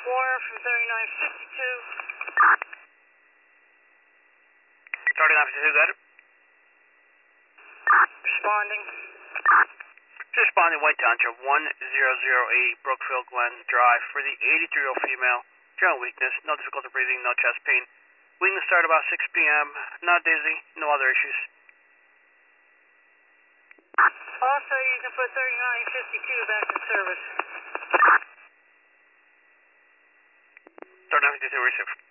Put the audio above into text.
Warner from 3952. 3952, got it. Responding. Responding, White Township, 1008 Brookfield Glen Drive for the 83-year-old female. General weakness, no difficulty breathing, no chest pain. Weakness started about 6 p.m. Not dizzy, no other issues. Also, you can put 3952 back in service. 3952, receive.